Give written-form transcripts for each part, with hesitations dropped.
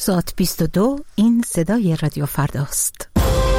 ساعت 22 این صدای رادیو فرداست.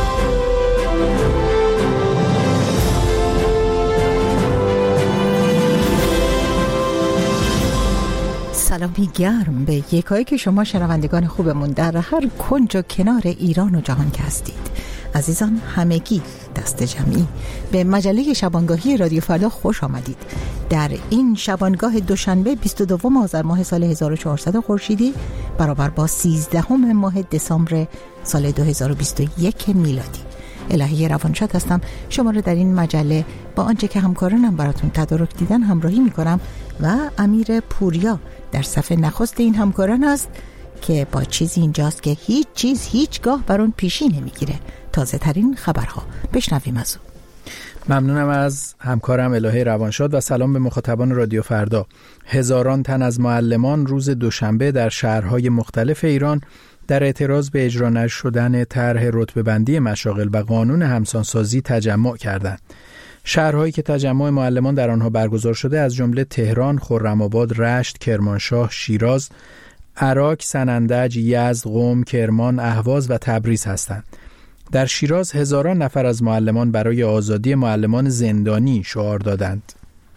سلامی گرم به یکایی که شما شنوندگان خوبمون در هر کنج و کنار ایران و جهان که هستید. عزیزان همگی دست جمعی به مجله شبانگاهی رادیو فردا خوش آمدید. در این شبانگاه دوشنبه 22 آذر ماه سال 1400 خورشیدی برابر با 13 ماه دسامبر سال 2021 میلادی. الهی روانشاد هستم. شما رو در این مجله با آنچه که همکارانم براتون تدارک دیدن همراهی میکنم و امیر پوریا در صف نخست این همکاران است که با چیزی اینجاست که هیچ چیز هیچگاه بر اون پیشی نمیگیره. تازه ترین خبرها. بشنویم از او. ممنونم از همکارم الهی روانشاد و سلام به مخاطبان رادیو فردا. هزاران تن از معلمان روز دوشنبه در شهرهای مختلف ایران در اعتراض به اجرا نشدن طرح رتبه‌بندی مشاغل و قانون همسانسازی تجمع کردند. شهرهایی که تجمع معلمان در آنها برگزار شده از جمله تهران، خرم‌آباد، رشت، کرمانشاه، شیراز، عراق، سنندج، یزد، قم، کرمان، اهواز و تبریز هستند. در شیراز هزاران نفر از معلمان برای آزادی معلمان زندانی شعار دادند.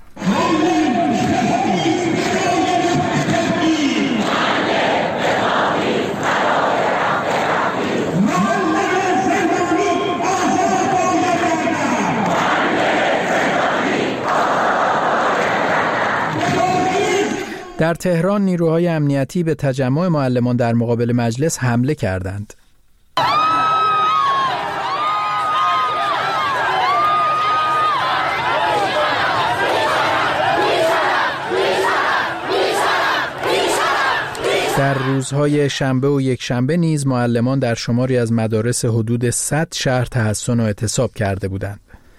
در تهران نیروهای امنیتی به تجمع معلمان در مقابل مجلس حمله کردند. در روزهای شنبه و یک شنبه نیز معلمان در شماری از مدارس حدود 100 شهر تحصن و اعتصاب کرده بودند.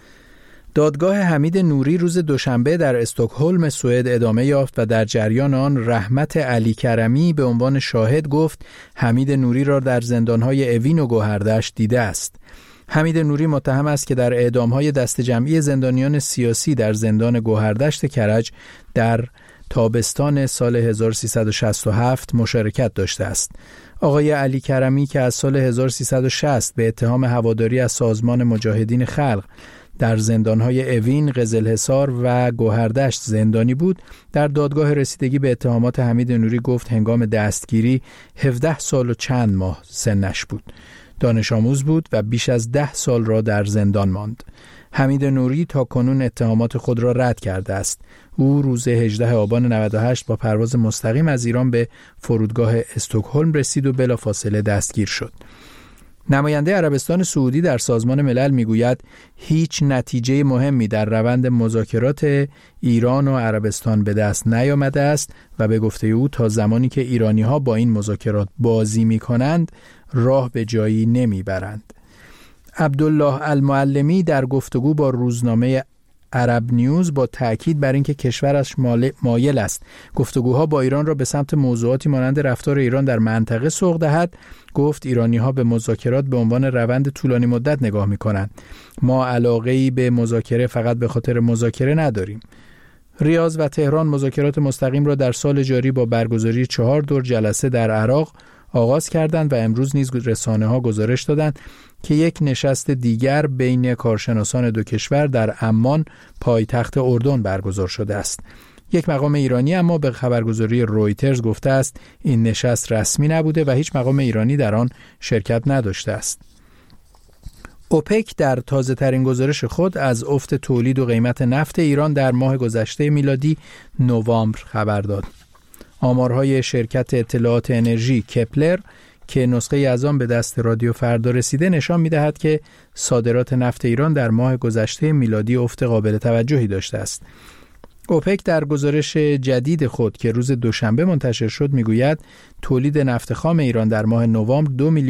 دادگاه حمید نوری روز دوشنبه در استکهلم سوئد ادامه یافت و در جریان آن رحمت علی کرمی به عنوان شاهد گفت حمید نوری را در زندانهای اوین و گوهردشت دیده است. حمید نوری متهم است که در اعدامهای دست جمعی زندانیان سیاسی در زندان گوهردشت کرج در تابستان سال 1367 مشارکت داشته است. آقای علی کرمی که از سال 1360 به اتهام هواداری از سازمان مجاهدین خلق در زندانهای اوین، قزلحصار و گوهردشت زندانی بود، در دادگاه رسیدگی به اتهامات حمید نوری گفت هنگام دستگیری 17 سال و چند ماه سنش بود. دانش آموز بود و بیش از 10 سال را در زندان ماند. حمید نوری تا کنون اتهامات خود را رد کرده است. او روز 18 آبان 98 با پرواز مستقیم از ایران به فرودگاه استکهلم رسید و بلافاصله دستگیر شد. نماینده عربستان سعودی در سازمان ملل میگوید هیچ نتیجه مهمی در روند مذاکرات ایران و عربستان به دست نیامده است و به گفته او تا زمانی که ایرانی‌ها با این مذاکرات بازی می‌کنند راه به جایی نمیبرند. عبدالله المعلمی در گفتگو با روزنامه عرب نیوز با تأکید بر اینکه کشورش مایل است گفتگوها با ایران را به سمت موضوعاتی مانند رفتار ایران در منطقه سوق دهد، گفت ایرانی‌ها به مذاکرات به عنوان روند طولانی مدت نگاه می‌کنند. ما علاقه‌ای به مذاکره فقط به خاطر مذاکره نداریم. ریاض و تهران مذاکرات مستقیم را در سال جاری با برگزاری 4 دور جلسه در عراق آغاز کردند و امروز نیز رسانه‌ها گزارش دادند که یک نشست دیگر بین کارشناسان دو کشور در عمان پایتخت اردن برگزار شده است. یک مقام ایرانی اما به خبرگزاری رویترز گفته است این نشست رسمی نبوده و هیچ مقام ایرانی در آن شرکت نداشته است. اوپک در تازه ترین گزارش خود از افت تولید و قیمت نفت ایران در ماه گذشته میلادی نوامبر خبر داد. آمارهای شرکت اطلاعات انرژی کپلر که نسخه از آن به دست رادیو فردا رسیده نشان می‌دهد که صادرات نفت ایران در ماه گذشته میلادی افت قابل توجهی داشته است. اوپک در گزارش جدید خود که روز دوشنبه منتشر شد میگوید تولید نفت خام ایران در ماه نوامبر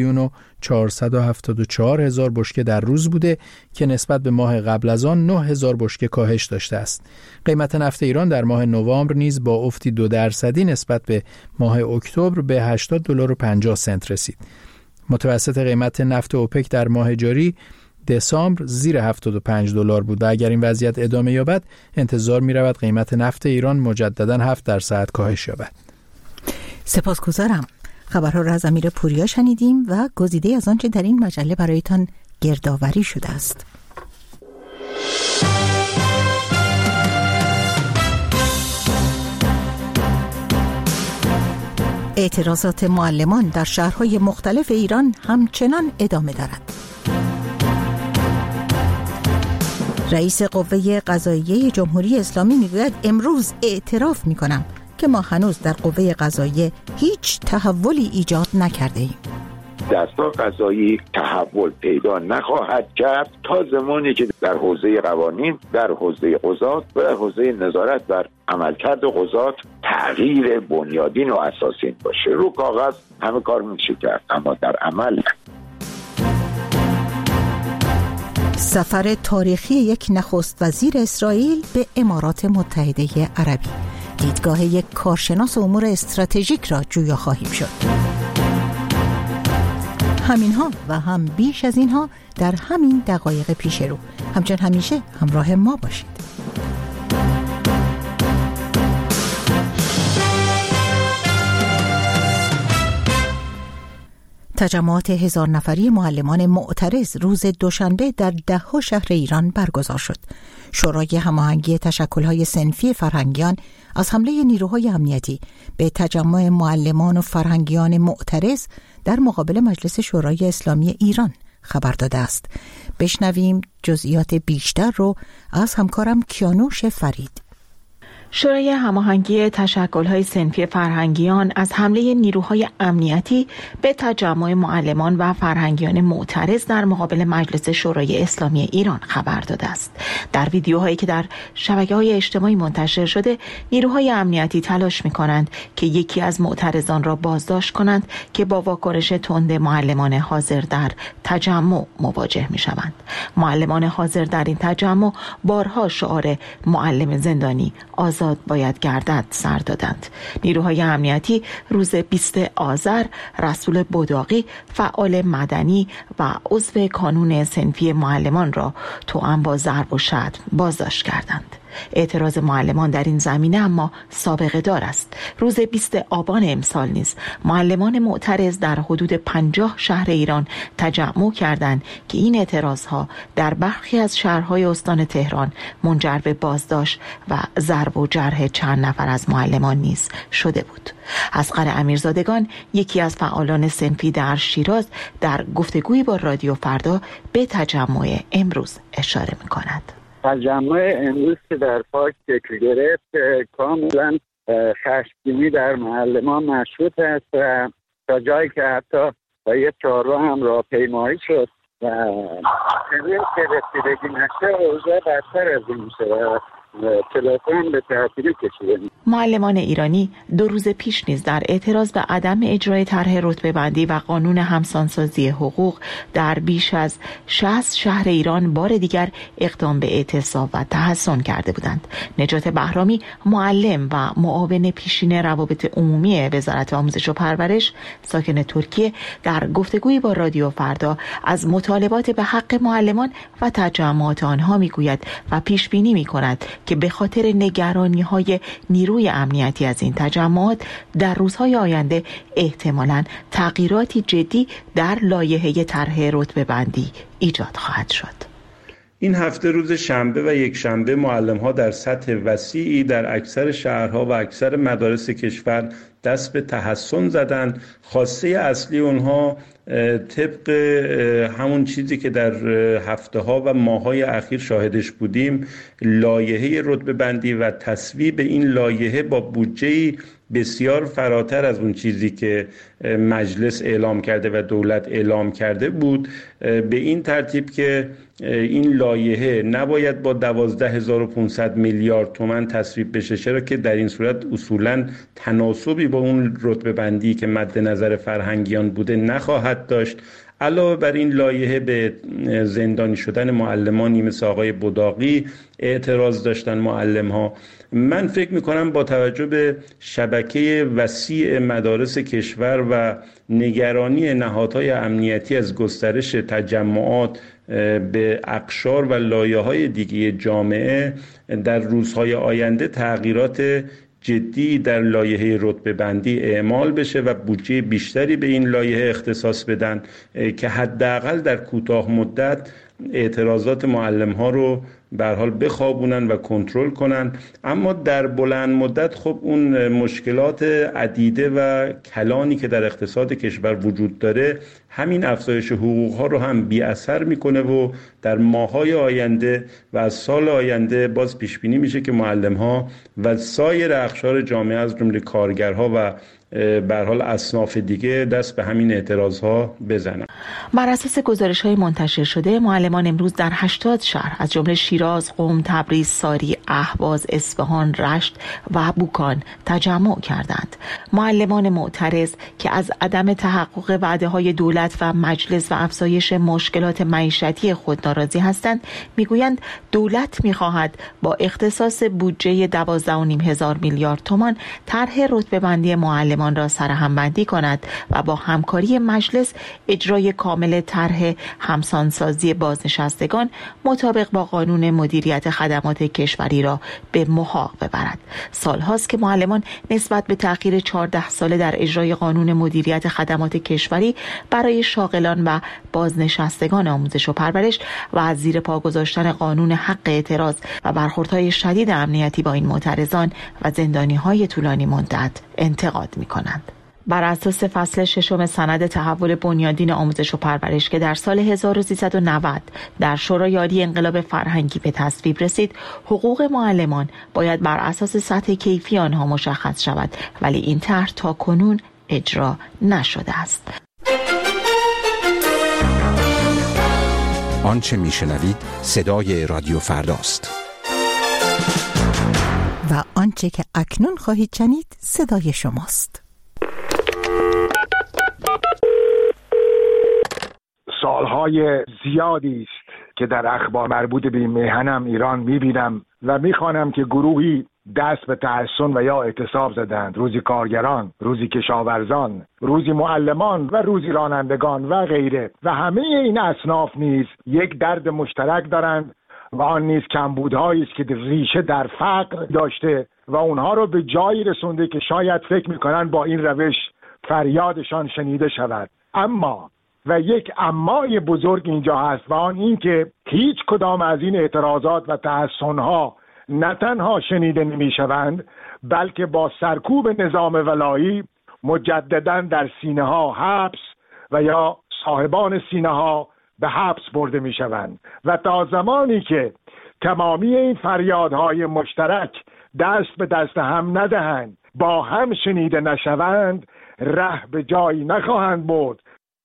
2,474,000 بشکه در روز بوده که نسبت به ماه قبل از آن 9,000 بشکه کاهش داشته است. قیمت نفت ایران در ماه نوامبر نیز با افتی 2% نسبت به ماه اکتبر به $80.50 رسید. متوسط قیمت نفت اوپک در ماه جاری دسامبر زیر $75 بود و اگر این وضعیت ادامه یابد انتظار می رود قیمت نفت ایران مجددا 7% کاهش یابد. سپاسگزارم. خبرها را از امیر پوریا شنیدیم و گزیده از آنچه در این مجله برایتان گردآوری شده است. اعتراضات معلمان در شهرهای مختلف ایران همچنان ادامه دارد. رئیس قوه قضاییه جمهوری اسلامی میگوید امروز اعتراف میکنم که ما هنوز در قوه قضاییه هیچ تحولی ایجاد نکرده ایم. دستگاه قضایی تحول پیدا نخواهد کرد تا زمانی که در حوزه قوانین، در حوزه قضات و در حوزه نظارت بر عملکرد قضات تغییر بنیادین و اساسی باشه. رو کاغذ همه کار میشه کرد اما در عمل نه. سفر تاریخی یک نخست وزیر اسرائیل به امارات متحده عربی. دیدگاه یک کارشناس امور استراتژیک را جویا خواهیم شد. همینها و هم بیش از اینها در همین دقایق پیش رو. همچون همیشه همراه ما باشید. تجمعات 1000 نفری معلمان معترض روز دوشنبه در 10 شهر ایران برگزار شد. شورای هماهنگی تشکل‌های صنفی فرهنگیان از حمله نیروهای امنیتی به تجمع معلمان و فرهنگیان معترض در مقابل مجلس شورای اسلامی ایران خبر داده است. بشنویم جزئیات بیشتر رو از همکارم کیانوش فرید. شورای هماهنگی تشکل‌های صنفی فرهنگیان از حمله نیروهای امنیتی به تجمع معلمان و فرهنگیان معترض در مقابل مجلس شورای اسلامی ایران خبر داده است. در ویدیوهایی که در شبکه‌های اجتماعی منتشر شده، نیروهای امنیتی تلاش می‌کنند که یکی از معترضان را بازداشت کنند که با واکنش تند معلمان حاضر در تجمع مواجه می‌شوند. معلمان حاضر در این تجمع بارها شعار معلم زندانی آزاد باید گردد سر دادند. نیروهای امنیتی روز 20 آذر رسول بداقی، فعال مدنی و عضو کانون صنفی معلمان را توأم با ضرب و شتم بازداشت کردند. اعتراض معلمان در این زمینه اما سابقه دار است. روز 20 آبان امسال نیز معلمان معترض در حدود 50 شهر ایران تجمع کردند که این اعتراضها در برخی از شهرهای استان تهران منجر به بازداشت و ضرب و جرح چند نفر از معلمان نیز شده بود. اصغر امیرزادگان، یکی از فعالان صنفی در شیراز، در گفتگویی با رادیو فردا به تجمع امروز اشاره می‌کند. تجمع امروز که در پارک شکل گرفت کاملا خشمگینی در معلمان مشروط است و تا جایی که حتی با یک چهارراه هم راهپیمایی شد و چنین که رسیدگی نشه اوضاع بدتر از این میشه. تلفن به تعطیلی کشیده. معلمان ایرانی 2 روز پیش نیز در اعتراض به عدم اجرای طرح رتبه بندی و قانون همسانسازی حقوق در بیش از 60 شهر ایران بار دیگر اقدام به اعتصاب و تحصن کرده بودند. نجات بهرامی، معلم و معاون پیشین روابط عمومی وزارت آموزش و پرورش ساکن ترکیه، در گفتگویی با رادیو فردا از مطالبات به حق معلمان و تجمعات آنها میگوید و پیش بینی میکند که به خاطر نگرانی‌های نیروی امنیتی از این تجمعات در روزهای آینده احتمالاً تغییراتی جدی در لایحه طرح رتبه بندی ایجاد خواهد شد. این هفته روز شنبه و یک شنبه معلم‌ها در سطح وسیعی در اکثر شهرها و اکثر مدارس کشور دست به تحصن زدن. خواسته اصلی اونها طبق همون چیزی که در هفته‌ها و ماه‌های اخیر شاهدش بودیم، لایحه رتبه بندی و تصویب این لایحه با بودجه‌ای بسیار فراتر از اون چیزی که مجلس اعلام کرده و دولت اعلام کرده بود، به این ترتیب که این لایحه نباید با 12500 میلیارد تومان تصویب بشه، چرا که در این صورت اصولاً تناسبی با اون رتبه بندی که مد نظر فرهنگیان بوده نخواهد داشت. علاوه بر این لایحه به زندانی شدن معلمانی مثل آقای بداقی اعتراض داشتن معلم‌ها. من فکر می‌کنم با توجه به شبکه وسیع مدارس کشور و نگرانی نهادهای امنیتی از گسترش تجمعات به اقشار و لایه‌های دیگه جامعه، در روزهای آینده تغییرات جدی در لایحه رتبه بندی اعمال بشه و بودجه بیشتری به این لایحه اختصاص بدن که حداقل در کوتاه مدت اعتراضات معلم‌ها رو به هر حال بخوابونن و کنترل کنن. اما در بلند مدت خب اون مشکلات عدیده و کلانی که در اقتصاد کشور وجود داره همین افزایش حقوق‌ها رو هم بی اثر میکنه و در ماه‌های آینده و از سال آینده باز پیش بینی میشه که معلم‌ها و سایر اقشار جامعه از جمله کارگرها و به هر حال اصناف دیگه دست به همین اعتراضها بزنن. بر اساس گزارش‌های منتشر شده، معلمان امروز در 80 شهر از جمله شیراز، قم، تبریز، ساری، اهواز، اصفهان، رشت و بوکان تجمع کردند. معلمان معترض که از عدم تحقق وعده‌های دولت و مجلس و افزایش مشکلات معیشتی خود ناراضی هستند، میگویند دولت می‌خواهد با اختصاص بودجه 12.5 میلیارد تومان طرح رتبه‌بندی معلمان را سرهم بندی کند و با همکاری مجلس اجرای کامل طرح همسانسازی بازنشستگان مطابق با قانون مدیریت خدمات کشوری را به محاق ببرد. سالهاست که معلمان نسبت به تأخیر 14 ساله در اجرای قانون مدیریت خدمات کشوری برای شاغلان و بازنشستگان آموزش و پرورش و از زیر پا گذاشتن قانون حق اعتراض و برخوردهای شدید امنیتی با این معترضان و زندانی‌های طولانی مدت انتقاد می‌کنند. بر اساس فصل 6 سند تحول بنیادین آموزش و پرورش که در سال 1390 در شورای عالی انقلاب فرهنگی به تصویب رسید، حقوق معلمان باید بر اساس سطح کیفی آنها مشخص شود، ولی این طرح تا کنون اجرا نشده است. آنچه میشنوید صدای رادیو فرداست و آنچه که اکنون خواهید شنید صدای شماست. سالهای زیادی است که در اخبار مربوط به میهنم ایران میبینم و میخوانم که گروهی دست به تحصن و یا اعتصاب زدند. روزی کارگران، روزی کشاورزان، روزی معلمان و روزی رانندگان و غیره، و همه این اصناف نیز یک درد مشترک دارند و آن نیز کمبودهایی است که ریشه در فقر داشته و اونها رو به جایی رسونده که شاید فکر میکنن با این روش فریادشان شنیده شود. اما و یک امای بزرگ اینجا هست و آن این که هیچ کدام از این اعتراضات و تحصنها نه تنها شنیده نمی شوند، بلکه با سرکوب نظام ولایی مجددا در سینه ها حبس و یا صاحبان سینه ها به حبس برده می شوند و تا زمانی که تمامی این فریادهای مشترک دست به دست هم ندهند، با هم شنیده نشوند، ره به جایی نخواهند برد.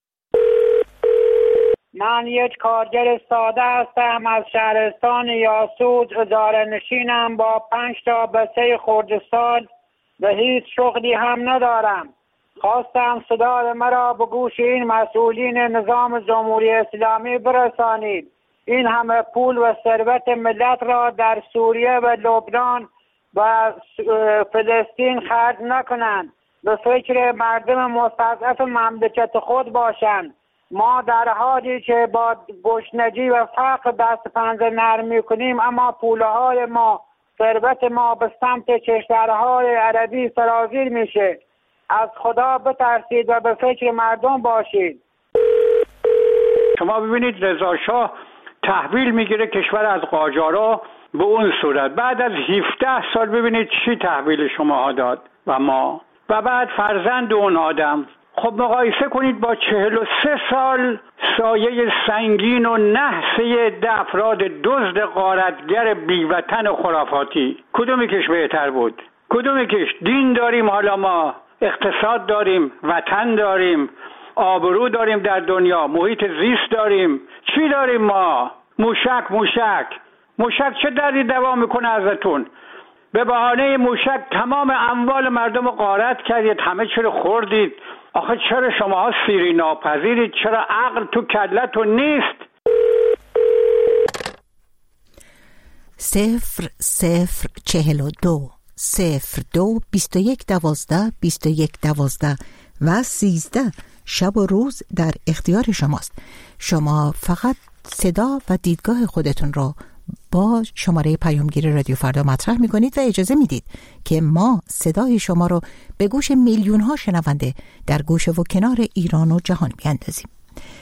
من یک کارگر ساده هستم از شهرستان یاسود، اداره نشینم با 5 تا بچه خردسال و هیچ شغلی هم ندارم. خواستم صدای مرا به گوش این مسئولین نظام جمهوری اسلامی برسانید. این همه پول و ثروت ملت را در سوریه و لبنان و فلسطین خرج نکنند، به فکر مردم مستضعف مملکت خود باشند. ما در حالی که با گشنگی و فقر دست پنجه نرم می‌کنیم، اما پوله‌های ما، ثروت ما به سمت کشورهای عربی سرازیر میشه. از خدا بترسید و به فکر مردم باشید. شما ببینید رضا شاه تحویل میگیره کشور از قاجارا به اون صورت، بعد از 17 سال ببینید چی تحویل شما داد و ما و بعد فرزند اون آدم. خب مقایسه کنید با 43 سال سایه سنگین و نحسه 10 افراد دزد غارتگر بیوطن و خرافاتی. کدومی کش بهتر بود؟ کدومی کش؟ دین داریم، حالا ما اقتصاد داریم، وطن داریم، آبرو داریم در دنیا، محیط زیست داریم. چی داریم ما؟ موشک چه دردی دوا میکنه ازتون؟ به بهانه موشک تمام اموال مردم رو غارت کردید، همه چی رو خوردید. آخه چرا شما سیری ناپذیرید؟ چرا عقل تو کلتون نیست؟ 0042 02 21 12 21 12 و 13 شب و روز در اختیار شماست. شما فقط صدا و دیدگاه خودتون رو با شماره پیامگیر رادیو فردا مطرح میکنید و اجازه میدید که ما صدای شما رو به گوش میلیون ها شنونده در گوشه و کنار ایران و جهان بیاندازیم.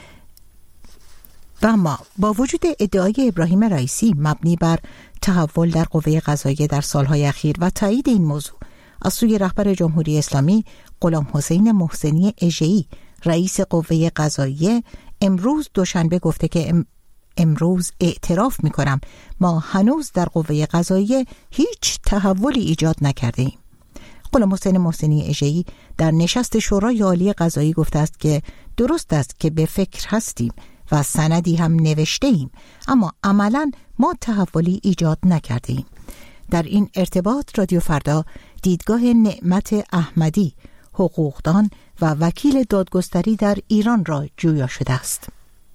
و اما با وجود ادعای ابراهیم رئیسی مبنی بر تحول در قوه قضاییه در سالهای اخیر و تایید این موضوع از سوی رهبر جمهوری اسلامی غلام حسین محسنی اژه‌ای رئیس قوه قضاییه، امروز دوشنبه گفته که امروز اعتراف میکنم ما هنوز در قوه قضاییه هیچ تحولی ایجاد نکرده ایم. غلام حسین محسنی اژه‌ای در نشست شورای عالی قضایی گفته است که درست است که به فکر هستیم و سندی هم نوشته ایم، اما عملاً ما تحولی ایجاد نکرده ایم. در این ارتباط رادیو فردا دیدگاه نعمت احمدی، حقوقدان و وکیل دادگستری در ایران را جویا شده است.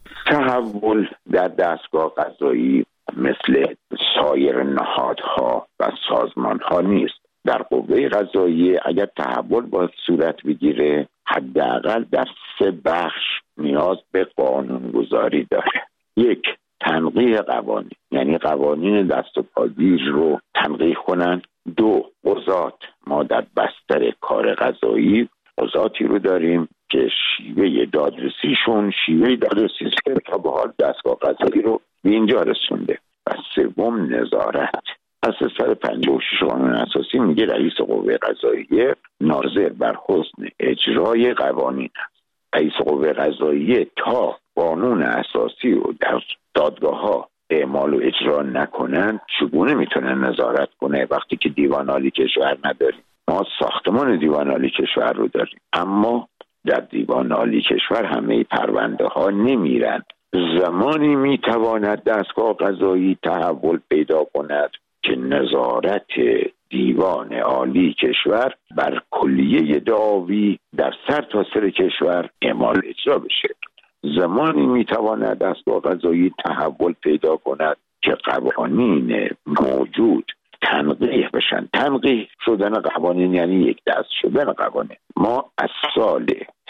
تحول در دستگاه قضایی مثل سایر نهادها و سازمانها نیست. در قوه قضاییه اگر تحول باید صورت بگیره حداقل در 3 بخش نیاز به قانونگذاری داره. 1. تنقیح قوانین، یعنی قوانین دست و پاگیر رو تنقیح کنن. 2. قضات، ما در بستر کار قضایی قضاتی رو داریم که شیوه دادرسیشون شیوه دادرسی که تا به حال دستگاه قضایی رو به اینجا رسونده. و 3. نظارت. اساس 156 قانون اساسی میگه رئیس قوه قضاییه ناظر بر حسن اجرای قوانین است. رئیس قوه قضاییه تا قانون اساسی رو در دادگاه‌ها اعمال و اجرا نکنن چگونه میتونه نظارت کنه وقتی که دیوان عالی کشور نداریم؟ ما ساختمان دیوان عالی کشور رو داریم، اما در دیوان عالی کشور همه پرونده ها نمیرن. زمانی میتواند دستگاه قضایی تحول پیدا کند که نظارت دیوان عالی کشور بر کلیه دعاوی در سر تا سر کشور اعمال اجرا بشه. زمانی میتواند دستگاه قضایی تحول پیدا کند که قوانین موجود تنقیح بشن. تنقیح شدن قوانین یعنی یک دست شدن قوانین. ما از سال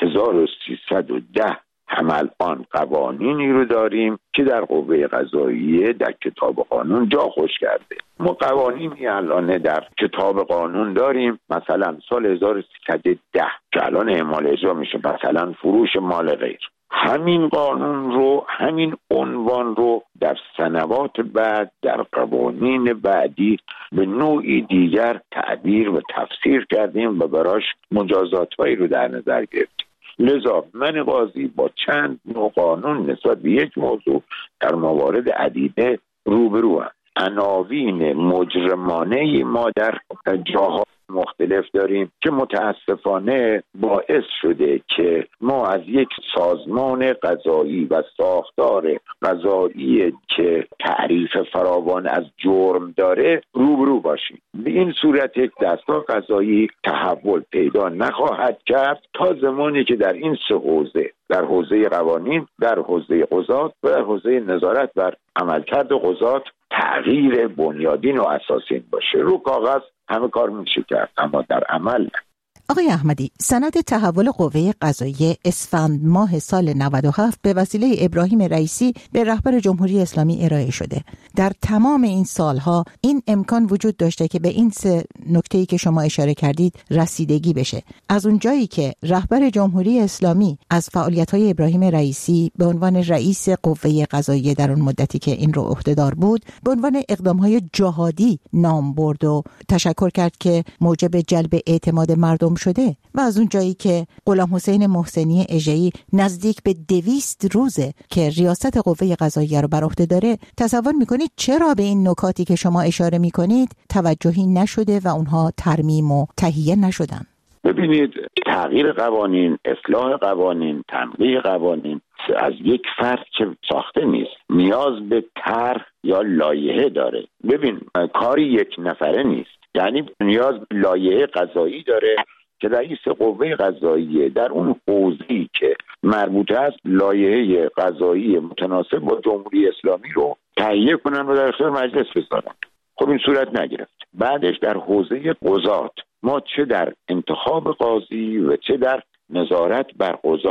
1310 هم الان قوانینی رو داریم که در قوه قضاییه در کتاب قانون جا خوش کرده. ما قوانینی الان در کتاب قانون داریم، مثلا سال 1310 که الان اعمال اجرا میشه، مثلا فروش مال غیر. همین قانون رو، همین عنوان رو در سنوات بعد در قوانین بعدی به نوعی دیگر تعبیر و تفسیر کردیم و براش مجازات‌هایی رو در نظر گرفتیم. لذا من قاضی با چند نوع قانون نسبت به یک موضوع در موارد عدیده روبروم. عناوین مجرمانه ما در جاها مختلف داریم که متاسفانه باعث شده که ما از یک سازمان قضایی و ساختار قضایی که تعریف فراوان از جرم داره روبرو باشیم. به این صورت یک دستگاه قضایی تحول پیدا نخواهد کرد تا زمانی که در این 3 حوزه، در حوزه قوانین، در حوزه قضات و در حوزه نظارت بر عملکرد قضات تغییر بنیادین و اساسی باشه. رو کاغذ همه کار میشه کرد، اما در عمل. آقای احمدی، سند تحول قوه قضاییه اسفند ماه سال 97 به وسیله ابراهیم رئیسی به رهبر جمهوری اسلامی ارائه شده. در تمام این سالها این امکان وجود داشته که به این 3 نکته‌ای که شما اشاره کردید رسیدگی بشه. از اون جایی که رهبر جمهوری اسلامی از فعالیت‌های ابراهیم رئیسی به عنوان رئیس قوه قضاییه در اون مدتی که این رو عهده‌دار بود به عنوان اقدام‌های جهادی نام برد و تشکر کرد که موجب جلب اعتماد مردم شده، و از اون جایی که غلام حسین محسنی اژه‌ای نزدیک به 200 روزه که ریاست قوه قضاییه رو بر عهده داره، تصور میکنید چرا به این نکاتی که شما اشاره میکنید توجهی نشده و اونها ترمیم و تهیه نشدن؟ ببینید، تغییر قوانین، اصلاح قوانین، تنقیح قوانین از یک فرد که ساخته نیست، نیاز به طرح یا لایحه داره. ببین، کاری یک نفره نیست، یعنی نیاز به لایحه قضایی داره که رئیس قوه قضاییه در اون حوزه‌ای که مربوطه است لایحه قضایی متناسب با جمهوری اسلامی رو تهیه کنن و در اختیار مجلس بذارن. خب این صورت نگرفت. بعدش در حوزه قضات ما چه در انتخاب قاضی و چه در نظارت بر قضات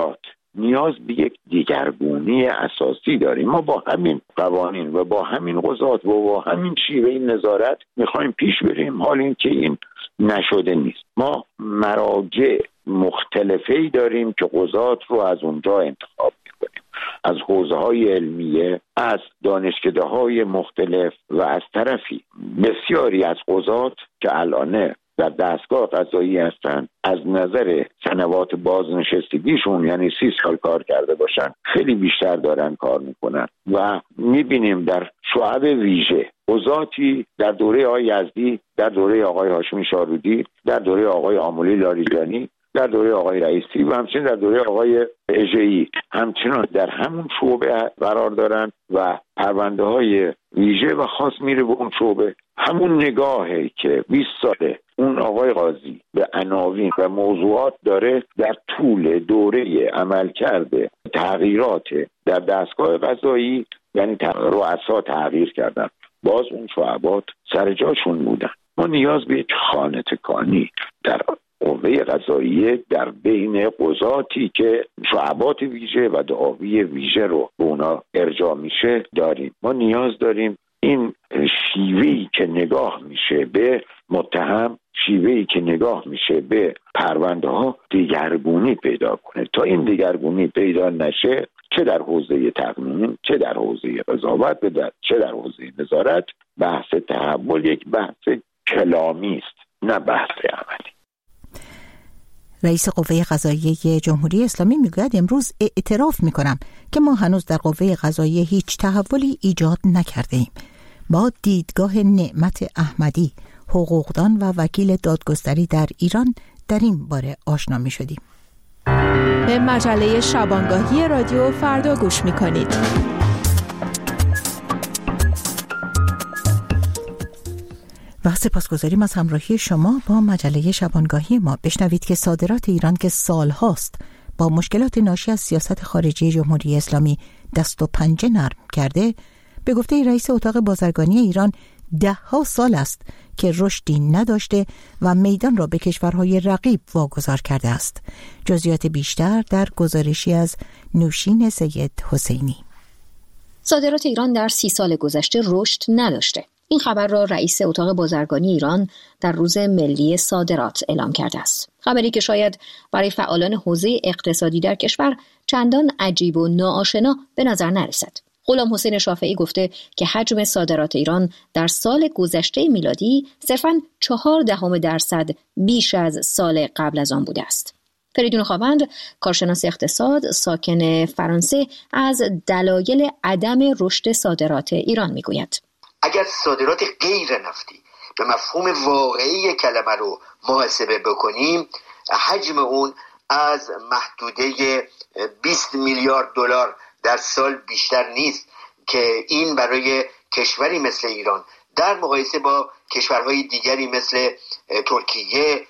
نیاز به یک دیگرگونی اساسی داریم. ما با همین قوانین و با همین قضات و با همین شیوه نظارت میخوایم پیش بریم، حال این که این نشده نیست. ما مراجع مختلفی داریم که قضات رو از اونجا انتخاب میکنیم، از حوزه‌های علمیه، از دانشکده‌های مختلف، و از طرفی بسیاری از قضات که الان در دستگاه قضایی هستن از نظر سنوات بازنشستگیشون، یعنی 30 سال کار کرده باشن، خیلی بیشتر دارن کار میکنن و میبینیم در شعب ویژه قضاتی در دوره آقای یزدی، در دوره آقای هاشمی شارودی، در دوره آقای آملی لاریجانی، در دوره آقای رئیسی و همچنین در دوره آقای اژه‌ای همچنان در همون شعبه قرار دارن و پرونده های ویژه و خاص میره به اون شعبه. همون نگاهی که 20 ساله اون آقای قاضی به عناوین و موضوعات داره در طول دوره عمل کرده تغییرات در دستگاه قضایی، یعنی رؤسا تغییر کردن، باز اون شعبات سر جاشون بودن. ما نیاز به یک خانه تکانی در قوه قضاییه در بین قضاتی که شعبات ویژه و دعاوی ویژه رو به اونا ارجاع میشه داریم. ما نیاز داریم این شیوهی که نگاه میشه به متهم، شیوهی که نگاه میشه به پرونده ها دیگرگونی پیدا کنه. تا این دیگرگونی پیدا نشه، چه در حوزه تقنین، چه در حوزه قضاوت، چه در حوزه نظارت، بحث تحول یک بحث کلامی است، نه بحث عملی. رئیس قوه قضاییه جمهوری اسلامی میگوید امروز اعتراف میکنم که ما هنوز در قوه قضاییه هیچ تحولی ایجاد نکرده ایم. با دیدگاه نعمت احمدی، حقوقدان و وکیل دادگستری در ایران، در این باره آشنا میشدیم. به مجله شبانگاهی رادیو فردا گوش میکنید. و سپاسگزاریم از همراهی شما با مجله شبانگاهی ما. بشنوید که صادرات ایران که سالهاست با مشکلات ناشی از سیاست خارجی جمهوری اسلامی دست و پنجه نرم کرده، به گفته رئیس اتاق بازرگانی ایران 10 سال است که رشدی نداشته و میدان را به کشورهای رقیب واگذار کرده است. جزئیات بیشتر در گزارشی از نوشین سید حسینی. صادرات ایران در 30 سال گذشته رشد نداشته. این خبر را رئیس اتاق بازرگانی ایران در روز ملی صادرات اعلام کرده است. خبری که شاید برای فعالان حوزه اقتصادی در کشور چندان عجیب و ناآشنا به نظر نرسد. غلام حسین شافعی گفته که حجم صادرات ایران در سال گذشته میلادی صرفاً 0.4% بیش از سال قبل از آن بوده است. فریدون خاوند، کارشناس اقتصاد ساکن فرانسه، از دلایل عدم رشد صادرات ایران میگوید. اگر صادرات غیر نفتی به مفهوم واقعی کلمه رو محاسبه بکنیم، حجم اون از محدوده 20 میلیارد دلار در سال بیشتر نیست که این برای کشوری مثل ایران در مقایسه با کشورهای دیگری مثل ترکیه،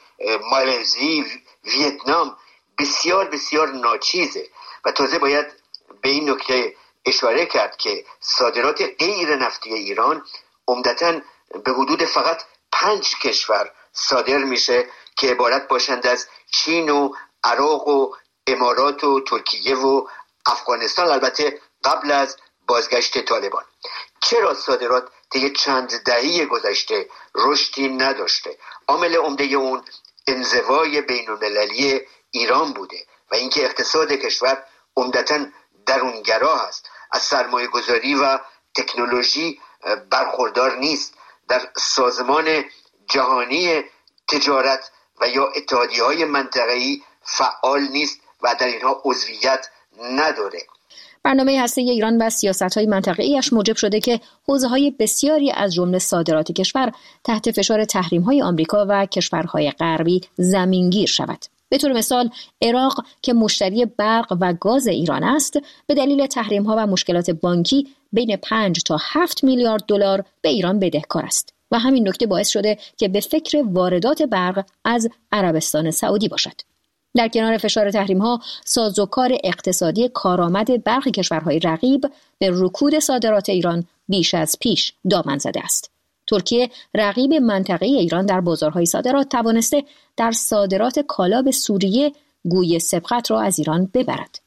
مالزی، ویتنام بسیار بسیار ناچیزه. و تازه باید به این نکته اشاره کرد که صادرات غیر نفتی ایران عمدتاً به حدود فقط 5 کشور صادر میشه که عبارت باشند از چین و عراق و امارات و ترکیه و افغانستان، البته قبل از بازگشت طالبان. چرا صادرات طی چند دهه گذشته رشدی نداشته؟ عامل عمده اون انزوای بین‌المللی ایران بوده و اینکه اقتصاد کشور عمدتاً درونگرا است، از سرمایه گذاری و تکنولوژی برخوردار نیست، در سازمان جهانی تجارت و یا اتحادیه‌های منطقه‌ای فعال نیست و در اینها عضویت نداره. برنامه هسته ایران و سیاست‌های منطقه‌ایش موجب شده که حوزه‌های بسیاری از جمله صادرات کشور تحت فشار تحریم‌های آمریکا و کشورهای غربی زمینگیر شود. به طور مثال عراق که مشتری برق و گاز ایران است، به دلیل تحریم‌ها و مشکلات بانکی بین 5 تا 7 میلیارد دلار به ایران بدهکار است و همین نکته باعث شده که به فکر واردات برق از عربستان سعودی باشد. در کنار فشار تحریم‌ها، سازوکار اقتصادی کارآمد برخی کشورهای رقیب به رکود صادرات ایران بیش از پیش دامن زده است. ترکیه، رقیب منطقه‌ای ایران در بازارهای صادرات، توانسته در صادرات کالا به سوریه گوی سبقت را از ایران ببرد.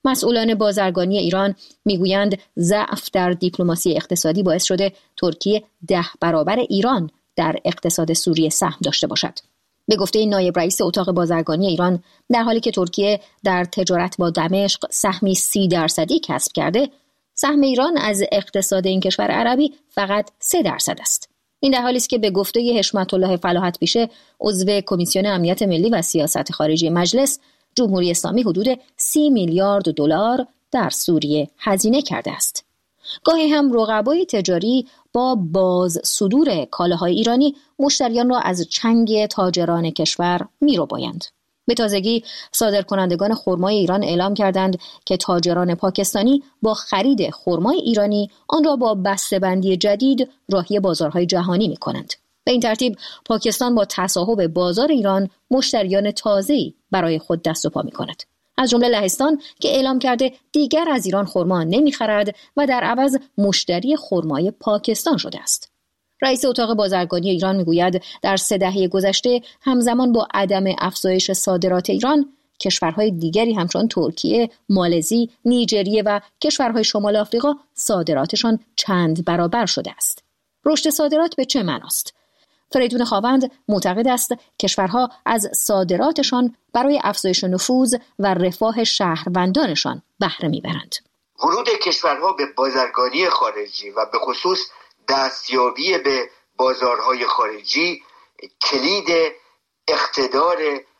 مسئولان بازرگانی ایران میگویند ضعف در دیپلماسی اقتصادی باعث شده ترکیه 10 برابر ایران در اقتصاد سوریه سهم داشته باشد. به گفته نایب رئیس اتاق بازرگانی ایران، در حالی که ترکیه در تجارت با دمشق سهمی 30% کسب کرده، سهم ایران از اقتصاد این کشور عربی فقط 3% است. این در حالی است که به گفته حشمت الله فلاحت پیشه، عضو کمیسیون امنیت ملی و سیاست خارجی مجلس، جمهوری اسلامی حدود 30 میلیارد دلار در سوریه هزینه کرده است. گاهی هم رقبای تجاری با باز صدور کالاهای ایرانی مشتریان را از چنگ تاجران کشور می‌ربایند. به تازگی صادرکنندگان خرمای ایران اعلام کردند که تاجران پاکستانی با خرید خرمای ایرانی آن را با بسته‌بندی جدید راهی بازارهای جهانی می‌کنند. به این ترتیب پاکستان با تصاحب بازار ایران مشتریان تازه‌ای برای خود دست و پا می‌کند. از جمله لهستان که اعلام کرده دیگر از ایران خرما نمی‌خرد و در عوض مشتری خرمای پاکستان شده است. رئیس اتاق بازرگانی ایران میگوید در 3 دهه گذشته همزمان با عدم افزایش صادرات ایران، کشورهای دیگری همچون ترکیه، مالزی، نیجریه و کشورهای شمال آفریقا صادراتشان چند برابر شده است. رشد صادرات به چه معناست؟ فریدون خاوند معتقد است کشورها از صادراتشان برای افزایش نفوذ و رفاه شهروندانشان بهره میبرند. ورود کشورها به بازرگانی خارجی و به خصوص دستیابی به بازارهای خارجی کلید اقتدار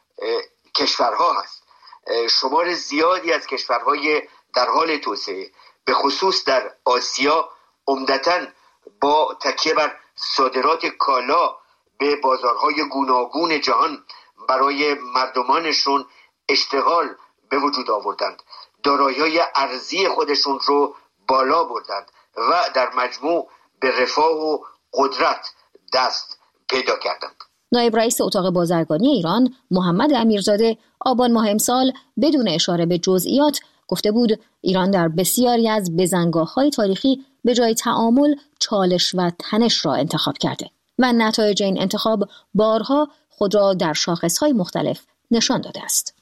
کشورها هست. شمار زیادی از کشورهای در حال توسعه به خصوص در آسیا عمدتاً با تکیه بر صادرات کالا به بازارهای گوناگون جهان برای مردمانشون اشتغال به وجود آوردند، دارایی‌های ارزی خودشون رو بالا بردند و در مجموع به رفاه و قدرت دست پیدا کردند. نایب رئیس اتاق بازرگانی ایران محمد امیرزاده آبان ماه امسال بدون اشاره به جزئیات گفته بود ایران در بسیاری از بزنگاه‌های تاریخی به جای تعامل چالش و تنش را انتخاب کرده و نتایج این انتخاب بارها خود را در شاخص‌های مختلف نشان داده است.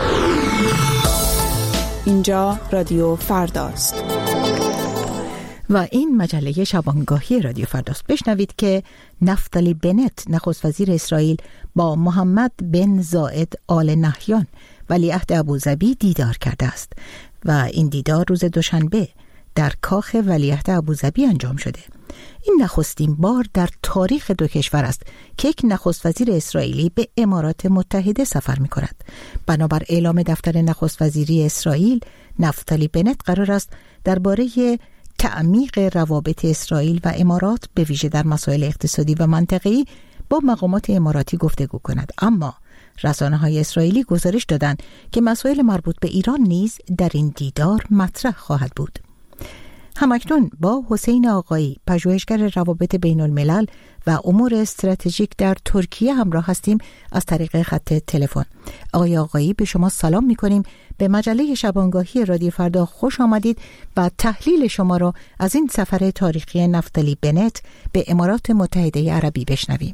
اینجا رادیو فرداست و این مجله شبانگاهی رادیو فرداست. بشنوید که نفتالی بنت نخست وزیر اسرائیل با محمد بن زاید آل نهیان ولیعهد ابوظبی دیدار کرده است و این دیدار روز دوشنبه در کاخ ولیعهد ابوظبی انجام شده. این نخستین بار در تاریخ دو کشور است که یک نخست وزیر اسرائیلی به امارات متحده سفر می کند. بنابر اعلام دفتر نخست وزیری اسرائیل، نفتالی بنت قرار است درباره تعمیق روابط اسرائیل و امارات به ویژه در مسائل اقتصادی و منطقه‌ای با مقامات اماراتی گفتگو کند. اما رسانه‌های اسرائیلی گزارش دادند که مسائل مربوط به ایران نیز در این دیدار مطرح خواهد بود. همکنون با حسین آقایی، پژوهشگر روابط بین الملل و امور استراتژیک در ترکیه همراه هستیم از طریق خط تلفن. آقای آقایی، به شما سلام می‌کنیم. به مجله شبانگاهی رادیو فردا خوش آمدید و تحلیل شما را از این سفر تاریخی نفتالی بنت به امارات متحده عربی بشنویم.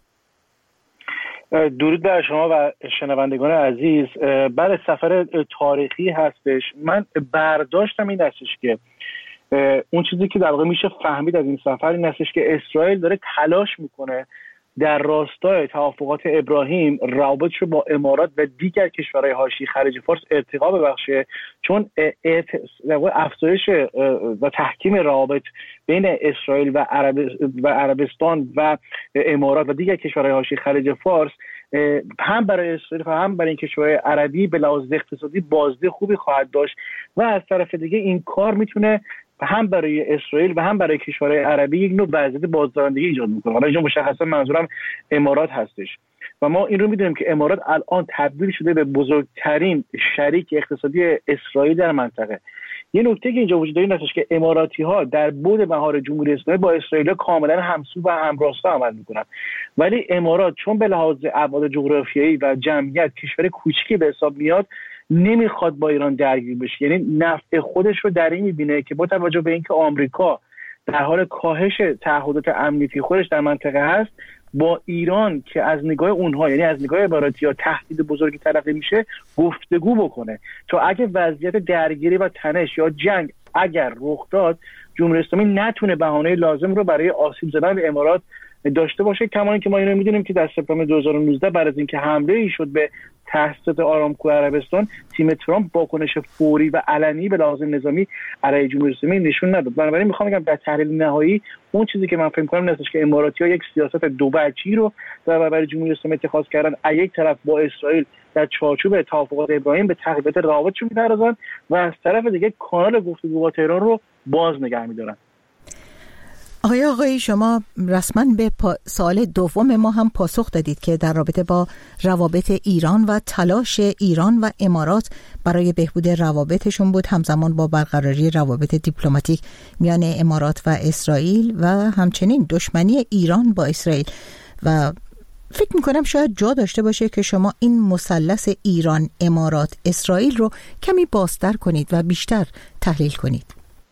درود بر شما و شنوندگان عزیز. برای سفر تاریخی هستش. من برداشتم این هستش که اون چیزی که در واقع میشه فهمید از این سفر این هستش که اسرائیل داره تلاش میکنه در راستای توافقات ابراهیم روابطش رو با امارات و دیگر کشورهای حاشیه خلیج فارس ارتقا ببخشه، چون افزایش و تحکیم روابط بین اسرائیل و عربستان و امارات و دیگر کشورهای حاشیه خلیج فارس هم برای اسرائیل و هم برای این کشورهای عربی به لحاظ اقتصادی بازده خوبی خواهد داشت و از طرف دیگه این کار میتونه هم برای اسرائیل و هم برای کشورهای عربی یک نوع وضعیت بازدارندگی ایجاد میکنه. حالا اینجا مشخصا منظورم امارات هستش و ما این رو میدونیم که امارات الان تبدیل شده به بزرگترین شریک اقتصادی اسرائیل در منطقه. یه نکته که اینجا وجود داره این هستش که اماراتی ها در بعد مهار جمهوری اسلامی با اسرائیل کاملا همسو و همراستا عمل میکنن، ولی امارات چون به لحاظ ابعاد جغرافیایی و جمعیت کشور کوچیکی به حساب میاد نمیخواد با ایران درگیر بشه. یعنی نفع خودش رو در این میبینه که با توجه به اینکه آمریکا در حال کاهش تعهدات امنیتی خودش در منطقه هست، با ایران که از نگاه اونها، یعنی از نگاه اماراتی‌ها تهدید بزرگی تلقی میشه، گفتگو بکنه تا اگه وضعیت درگیری و تنش یا جنگ اگر رخ داد، جمهوری اسلامی نتونه بهانه لازم رو برای آسیب زدن به امارات داشته باشه. کما اینکه ما اینو میدونیم که در سپتامبر 2019 بعد از اینکه حمله ای شد به تأسیسات آرامکو عربستان، تیم ترامپ واکنش فوری و علنی به لحاظ نظامی علیه جمهوری اسلامی نشون نداد. بنابراین میخوام بگم در تحلیل نهایی اون چیزی که من فکر می‌کنم این است که اماراتی‌ها یک سیاست دو وجهی رو در برابر جمهوری اسلامی اتخاذ کردن. از یک طرف با اسرائیل در چارچوب توافقات ابراهیم به تقویت روابطشون می‌پردازن و از طرف دیگه کانال گفتگو با تهران رو باز نگه می‌دارن. آقای شما رسما به سوال دوم ما هم پاسخ دادید که در رابطه با روابط ایران و تلاش ایران و امارات برای بهبود روابطشون بود، همزمان با برقراری روابط دیپلماتیک میان امارات و اسرائیل و همچنین دشمنی ایران با اسرائیل. و فکر میکنم شاید جا داشته باشه که شما این مثلث ایران، امارات، اسرائیل رو کمی بازتر کنید و بیشتر تحلیل کنید.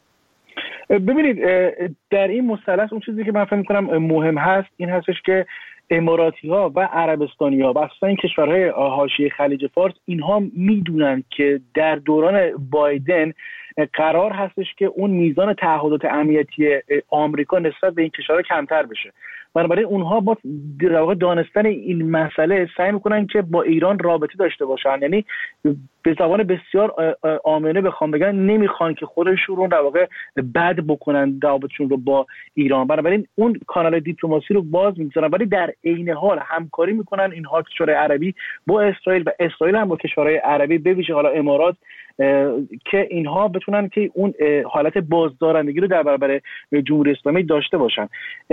ببینید در این مثلث اون چیزی که من فکر می‌کنم مهم هست این هستش که اماراتی‌ها و عربستانی‌ها و اصلا این کشورهای حاشیه خلیج فارس اینها میدونن که در دوران بایدن قرار هستش که اون میزان تعهدات امنیتی آمریکا نسبت به این کشورها کمتر بشه. بنابراین اونها با در واقع دانستن این مسئله سعی میکنن که با ایران رابطه داشته باشن، یعنی به زبان بسیار عامیانه بخوام بگن نمیخوان که خودشون رو در واقع بد بکنن رابطشون رو با ایران. بنابراین اون کانال دیپلماسی رو باز میذارن، ولی در عین حال همکاری میکنن اینها کشورهای عربی با اسرائیل و اسرائیل هم با کشورهای عربی به ویژه حالا امارات که اینها بتونن که اون حالت بازدارندگی رو در برابر جمهوری اسلامی داشته باشن.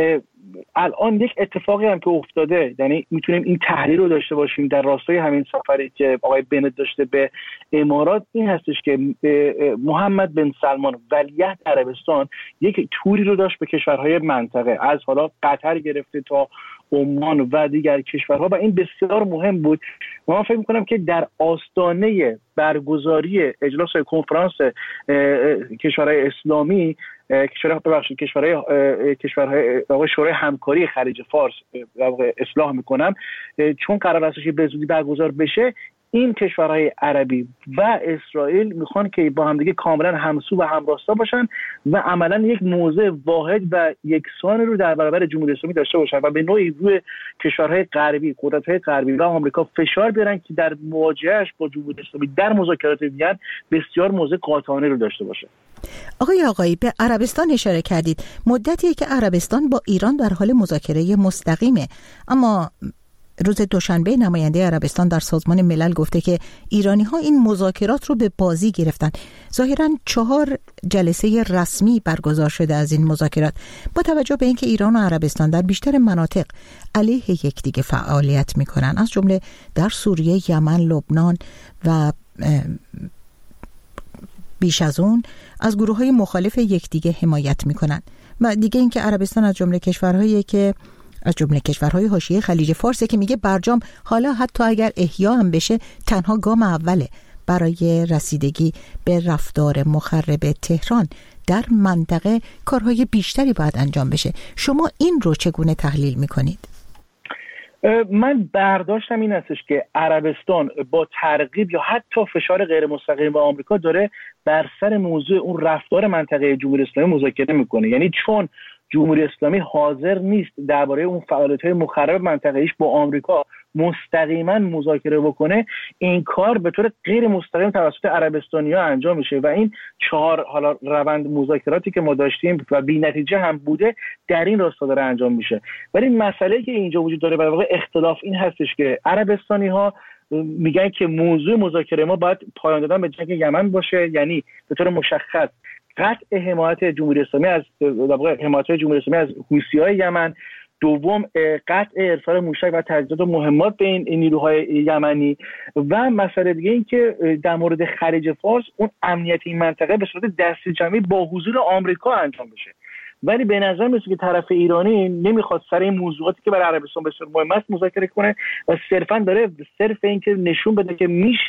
الان یک اتفاقی هم که افتاده، یعنی میتونیم این تحلیل رو داشته باشیم در راستای همین سفری که آقای بنت داشته به امارات، این هستش که محمد بن سلمان ولیعهد عربستان یک توری رو داشت به کشورهای منطقه، از حالا قطر گرفته تا عمان و دیگر کشورها، و این بسیار مهم بود. من فکر می‌کنم که در آستانه برگزاری اجلاس کنفرانس کشورهای اسلامی، کشورهای شورای همکاری خلیج فارس اصلاح میکنم، چون قرار هستش به زودی برگزار بشه، این کشورهای عربی و اسرائیل میخوان که با همدیگه کاملا همسو و همراستا باشن و عملا یک موضع واحد و یکسان رو در برابر جمهوری اسلامی داشته باشن و به نوعی روی کشورهای غربی، قدرت‌های غربی و آمریکا فشار بیارن که در مواجهش با جمهوری اسلامی در مذاکرات وین بسیار موضع قاطعانه رو داشته باشه. آقای به عربستان اشاره کردید. مدتیه که عربستان با ایران در حال مذاکره مستقیمه، اما روز دوشنبه نماینده عربستان در سازمان ملل گفته که ایرانی‌ها این مذاکرات رو به بازی گرفتن. ظاهراً 4 جلسه رسمی برگزار شده از این مذاکرات. با توجه به اینکه ایران و عربستان در بیشتر مناطق علیه یکدیگه فعالیت می‌کنن، از جمله در سوریه، یمن، لبنان و بیش از اون از گروه‌های مخالف یکدیگه حمایت می‌کنن، و دیگه اینکه عربستان از جمله کشورهای حاشیه خلیج فارس که میگه برجام حالا حتی اگر احیا هم بشه تنها گام اوله برای رسیدگی به رفتار مخرب تهران در منطقه، کارهای بیشتری باید انجام بشه. شما این رو چگونه تحلیل میکنید؟ من برداشتم این هستش که عربستان با ترغیب یا حتی فشار غیر مستقیم با آمریکا داره بر سر موضوع اون رفتار منطقه جمهوری اسلامی مذاکره میکنه، یعنی چون جمهوری اسلامی حاضر نیست درباره اون فعالیت‌های مخرب منطقه‌ایش با آمریکا مستقیما مذاکره بکنه، این کار به طور غیر مستقیم توسط عربستانی‌ها انجام میشه و این 4 حالا روند مذاکراتی که ما داشتیم و بی‌نتیجه هم بوده در این راستا داره انجام میشه. ولی مسئله که اینجا وجود داره، در واقع اختلاف این هستش که عربستانی‌ها میگن که موضوع مذاکره ما باید پایان دادن به جنگ یمن باشه، یعنی به طور مشخص قطع حمایت جمهوری اسلامی از حوثی‌های یمن، دوم قطع ارسال موشک و تجهیزات مهمات به این نیروهای یمنی، و مسئله دیگه این که در مورد خلیج فارس اون امنیت این منطقه به صورت دستی جمعی با حضور آمریکا انجام بشه. ولی به نظر میاد که طرف ایرانی نمیخواد سر این موضوعاتی که برای عربستان بسیار مهم است مذاکره کنه و صرفا داره صرف این که نشون بده که میشه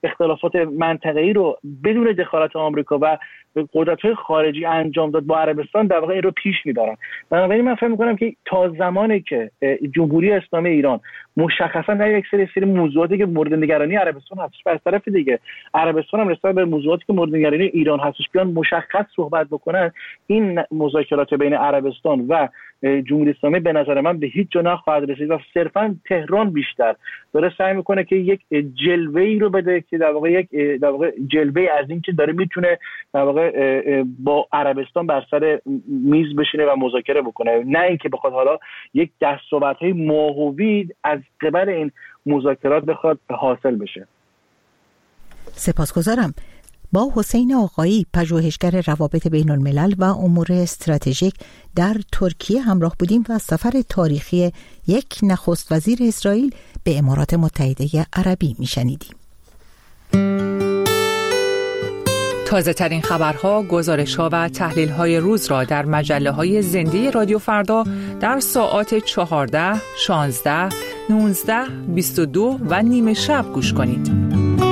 اختلافات منطقه‌ای رو بدون دخالت آمریکا و قدرت‌های خارجی انجام داد با عربستان، در واقع این رو پیش می‌برن. بنابراین من فکر می‌کنم که تا زمانی که جمهوری اسلامی ایران مشخصا در یک سری موضوعاتی که مورد نگرانی عربستان هستش و از طرف دیگه عربستان هم نسبت به موضوعاتی که مورد نگرانی ایران هستش بیان مشخص صحبت بکنن، این مذاکرات بین عربستان و جمهوری اسلامی به نظر من به هیچ جا نخواهد رسید و صرفا تهران بیشتر داره سعی میکنه که یک جلوه‌ای رو بده که در واقع جلوه از این که داره میتونه در واقع با عربستان بر سر میز بشینه و مذاکره بکنه، نه اینکه بخواد حالا یک دستاوردهای ماهوی از قبل این مذاکرات بخواد حاصل بشه. سپاسگزارم. با حسین آقایی، پژوهشگر روابط بین الملل و امور استراتژیک در ترکیه همراه بودیم و از سفر تاریخی یک نخست وزیر اسرائیل به امارات متحده عربی میشنیدیم. تازه ترین خبرها، گزارش‌ها و تحلیل‌های روز را در مجله‌های زنده رادیو فردا در ساعات 14، 16، 19، 22 و نیمه شب گوش کنید.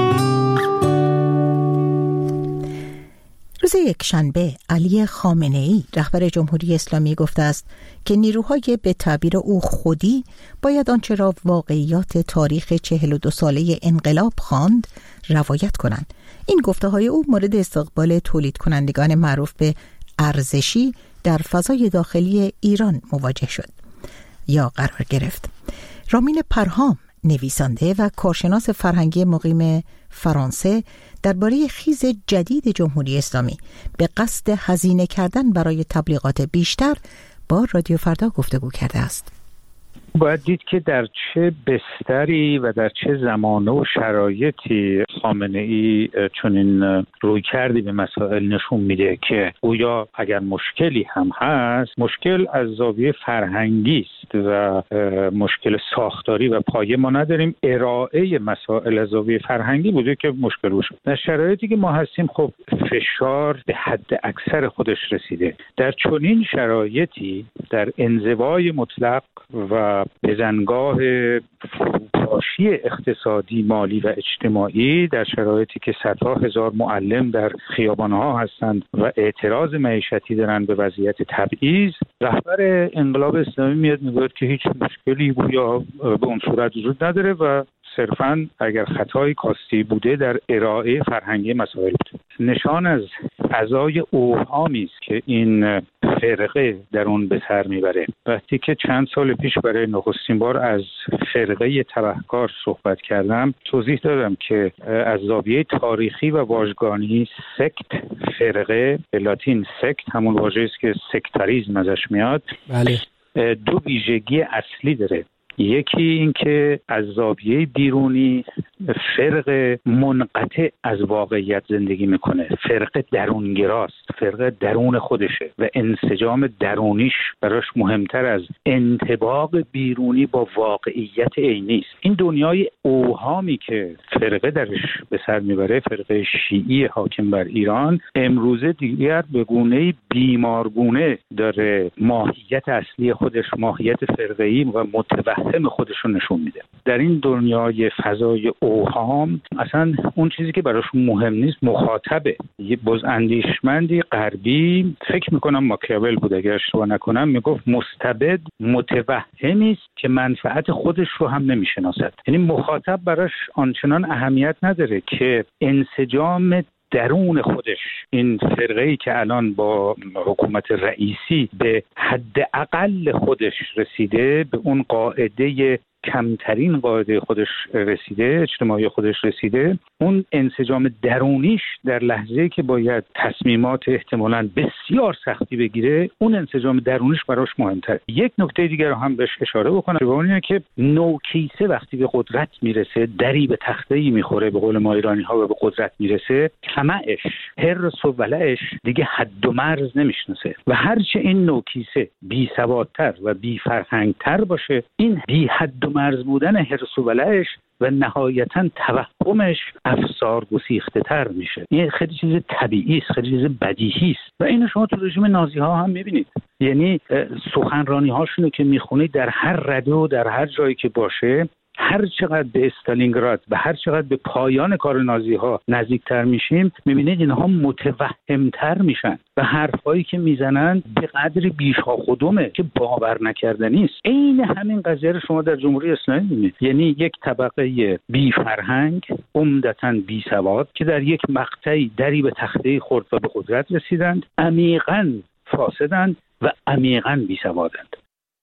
روز یکشنبه علی خامنه‌ای رهبر جمهوری اسلامی گفته است که نیروهای به تعبیر او خودی باید آنچه را واقعیات تاریخ 42 ساله انقلاب خواند روایت کنند. این گفته‌های او مورد استقبال تولید کنندگان معروف به ارزشی در فضای داخلی ایران مواجه شد یا قرار گرفت. رامین پرهام، نویسنده و کارشناس فرهنگی مقیم فرانسه، درباره خیز جدید جمهوری اسلامی به قصد هزینه کردن برای تبلیغات بیشتر با رادیو فردا گفتگو کرده است. باید دید که در چه بستری و در چه زمانه و شرایطی خامنه‌ای چنین رویکردی به مسائل نشون میده که گویا اگر مشکلی هم هست، مشکل از زاویه فرهنگی است و مشکل ساختاری و پایه ما نداریم. ارائه مسائل از زاویه فرهنگی بوده که مشکل روش. در شرایطی که ما هستیم خب فشار به حد اکثر خودش رسیده. در چنین شرایطی در انزوای مطلق و بزنگاه فروپاشی اقتصادی، مالی و اجتماعی، در شرایطی که صدها هزار معلم در خیابانها هستند و اعتراض معیشتی دارن به وضعیت تبعیض، رهبر انقلاب اسلامی میاد میگوید که هیچ مشکلی گویا به اون صورت وجود نداره و صرفاً اگر خطای کاستی بوده در ارائه فرهنگی مسائل بود. نشان از فضای اوهامی است که این فرقه در اون به سر میبره. وقتی که چند سال پیش برای نخستین بار از فرقه تبهکار صحبت کردم، توضیح دادم که از زاویه تاریخی و واژگانی سکت، فرقه، به لاتین سکت همون واژه‌ای است که سکتاریسم ازش میاد. بله. دو ویژگی اصلی داره. یکی این که از زاویه بیرونی فرق منقطع از واقعیت زندگی میکنه، فرق درونگراست، فرق درون خودشه و انسجام درونیش براش مهمتر از انطباق بیرونی با واقعیت عینی است. این دنیای اوهامی که فرقه درش به سر میبره، فرقه شیعی حاکم بر ایران، امروزه دیگر به گونه‌ای بیمارگونه داره ماهیت اصلی خودش، ماهیت فرقه‌ای و متوهم خودش رو نشون میده. در این دنیای فضای اوهام اصلا اون چیزی که براش مهم نیست مخاطبه. یه بزاندیشمندی غربی، فکر میکنم ماکیاول بود اگر اشتباه نکنم، میگفت مستبد متوهمی است که منفعت خودش رو هم نمیشناسد. یعنی مخاطب براش آنچنان اهمیت نداره که انسجام درون خودش، این فرقه‌ای که الان با حکومت رئیسی به حد اقل خودش رسیده، به اون قاعده کمترین قاعده خودش رسیده، اجتماعی خودش رسیده، اون انسجام درونیش در لحظه‌ای که باید تصمیمات احتمالاً بسیار سختی بگیره، اون انسجام درونیش براش مهمتره. یک نکته دیگر رو هم بهش اشاره بکنم که اون اینه که نوکیسه وقتی به قدرت میرسه، دری به تخته‌ای میخوره، به قول ما ایرانی‌ها، و به قدرت میرسه، طمعش، حرص و ولعش دیگه حد و مرز نمیشناسه و هرچه این نوکیسه بی‌سوادتر و بی‌فرهنگتر باشه، این بی حد و مرز بودن حرص و ولعش و نهایتاً توهمش افسار گسیخته تر میشه. این خیلی چیز طبیعی است، خیلی چیز بدیهی است و اینو شما تو رژیم نازی ها هم میبینید. یعنی سخنرانی هاشونو که میخونید در هر رده و در هر جایی که باشه، هر چقدر به استالینگراد و هر چقدر به پایان کار نازی ها نزدیکتر میشیم، میبینید اینها متوهمتر میشن و حرفایی که میزنن به قدر بیشا خودمه که باور نکردنی است. عین همین قضیه رو شما در جمهوری اسلامی میبینید، یعنی یک طبقه بی فرهنگ، عمدتاً بی سواد که در یک مقطعی دری به تخته خورد و به قدرت رسیدند، عمیقاً فاسدند و عمیقاً بی سوادند.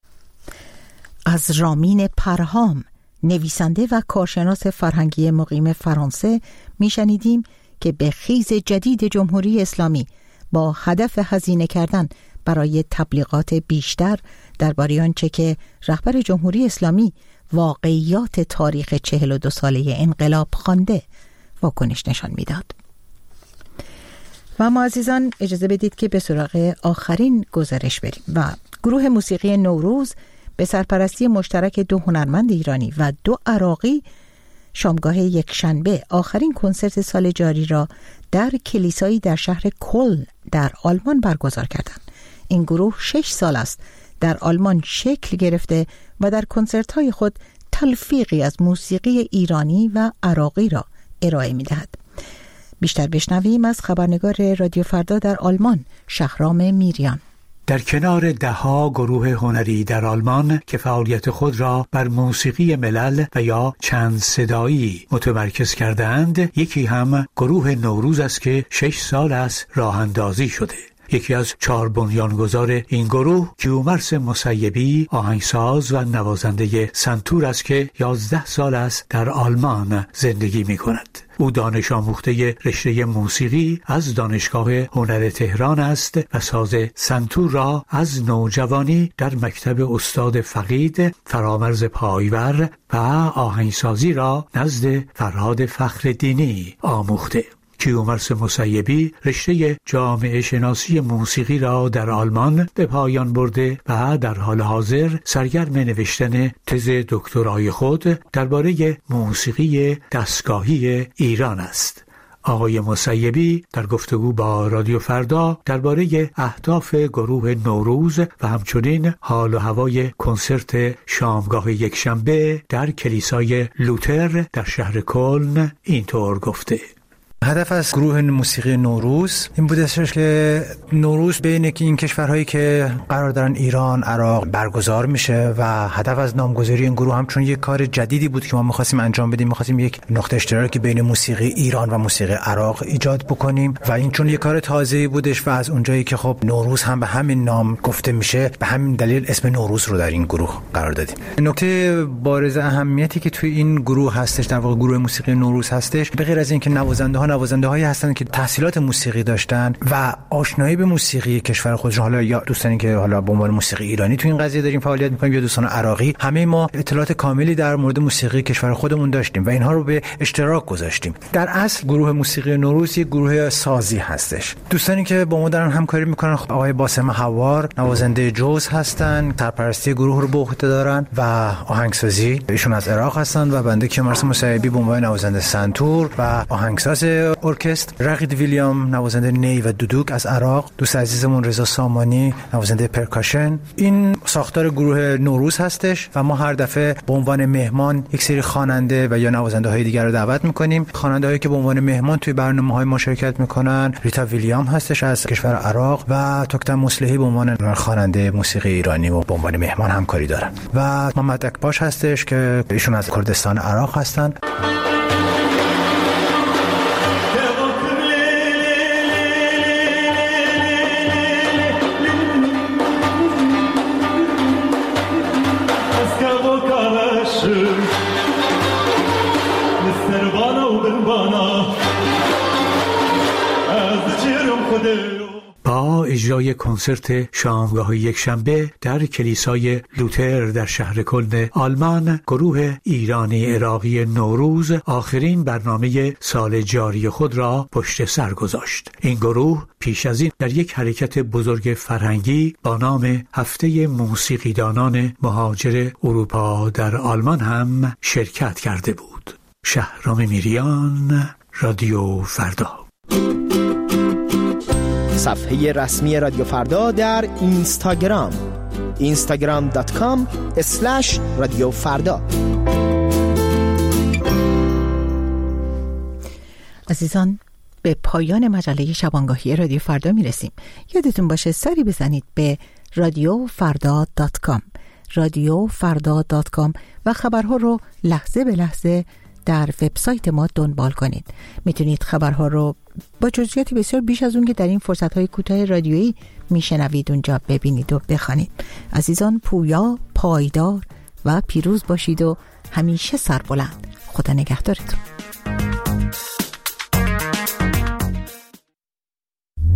از رامین پرهام، نویسنده و کارشناس فرهنگی مقیم فرانسه، میشنیدیم که به خیز جدید جمهوری اسلامی با هدف هزینه کردن برای تبلیغات بیشتر درباره آنچه که رهبر جمهوری اسلامی واقعیات تاریخ 42 ساله انقلاب خوانده واکنش نشان میداد. و ما عزیزان اجازه بدید که به سراغ آخرین گزارش بریم و گروه موسیقی نوروز به سرپرستی مشترک 2 هنرمند ایرانی و 2 عراقی شامگاه یکشنبه آخرین کنسرت سال جاری را در کلیسایی در شهر کلن در آلمان برگزار کردند. این گروه 6 سال است در آلمان شکل گرفته و در کنسرت‌های خود تلفیقی از موسیقی ایرانی و عراقی را ارائه می‌دهد. بیشتر بشنویم از خبرنگار رادیو فردا در آلمان، شهرام میریان. در کنار ده‌ها گروه هنری در آلمان که فعالیت خود را بر موسیقی ملل و یا چند صدایی متمرکز کردند، یکی هم گروه نوروز است که 6 سال است راه اندازی شده. یکی از 4 بنیانگذار این گروه کیومرث مسیبی، آهنگساز و نوازنده سنتور است که 11 سال است در آلمان زندگی می کند. او دانش آموخته رشته موسیقی از دانشگاه هنر تهران است و ساز سنتور را از نوجوانی در مکتب استاد فقید فرامرز پایور و آهنگسازی را نزد فرهاد فخرالدینی آموخته. کیومرث مسیبی رشته جامعه شناسی موسیقی را در آلمان به پایان برده و در حال حاضر سرگرم نوشتن تز دکترای خود درباره موسیقی دستگاهی ایران است. آقای مسیبی در گفتگو با رادیو فردا درباره اهداف گروه نوروز و همچنین حال و هوای کنسرت شامگاه یکشنبه در کلیسای لوتر در شهر کلن اینطور گفته: هدف از گروه موسیقی نوروز این بودش که نوروز بین این کشورهایی که قرار دارن ایران، عراق برگزار میشه و هدف از نامگذاری این گروه هم چون یک کار جدیدی بود که ما می‌خواستیم انجام بدیم، می‌خواستیم یک نقطه اشتراکی بین موسیقی ایران و موسیقی عراق ایجاد بکنیم و این چون یک کار تازه‌ای بودش و از اونجایی که خب نوروز هم به همین نام گفته میشه، به همین دلیل اسم نوروز رو در این گروه قرار دادیم. نکته بارز اهمیتی که توی این گروه هستش، در واقع گروه موسیقی نوروز هستش، به غیر از این که نوازنده‌هایی هستن که تحصیلات موسیقی داشتن و آشنایی به موسیقی کشور خودشون، حالا یا دوستانی که حالا به عنوان موسیقی ایرانی تو این قضیه داریم فعالیت می‌کنیم یا دوستان عراقی، همه ما اطلاعات کاملی در مورد موسیقی کشور خودمون داشتیم و اینها رو به اشتراک گذاشتیم. در اصل گروه موسیقی نوروز یک گروه سازی هستش. دوستانی که با ما دارن همکاری می‌کنن آقای باسم حوار نوازنده جوز هستن، سرپرستی گروه رو به عهده دارن و آهنگسازی ایشون از عراق هستن و بنده کیومرث مسیبی به عنوان نوازنده سنتور و آهنگساز ارکستر، رقید ویلیام نوازنده نی و دودوک از عراق، دوست عزیزمون رضا سامانی نوازنده پرکاشن. این ساختار گروه نوروز هستش و ما هر دفعه به عنوان مهمان یک سری خواننده و یا نوازنده های دیگر رو دعوت میکنیم. خواننده هایی که به عنوان مهمان توی برنامه‌های ما شرکت میکنن ریتا ویلیام هستش از کشور عراق و توکتن مصلحی به عنوان خواننده موسیقی ایرانی و به عنوان مهمان همکاری دارن و محمد اکباش هستش که ایشون از کردستان عراق هستن. با اجرای کنسرت شامگاه یکشنبه در کلیسای لوتر در شهر کلن آلمان، گروه ایرانی عراقی نوروز آخرین برنامه سال جاری خود را پشت سر گذاشت. این گروه پیش از این در یک حرکت بزرگ فرهنگی با نام هفته موسیقیدانان مهاجر اروپا در آلمان هم شرکت کرده بود. شهرام میریان، رادیو فردا. صفحه رسمی رادیو فردا در اینستاگرام instagram.com/رادیو فردا. عزیزان، به پایان مجله شبانگاهی رادیو فردا میرسیم. یادتون باشه سری بزنید به radiofarda.com radiofarda.com و خبرها رو لحظه به لحظه در وبسایت ما دنبال کنید. میتونید خبرها رو با جزئیاتی بسیار بیش از اون که در این فرصت‌های کوتاه رادیویی میشنوید اونجا ببینید و بخوانید. عزیزان، پویا، پایدار و پیروز باشید و همیشه سربلند. خدا نگهدارتون.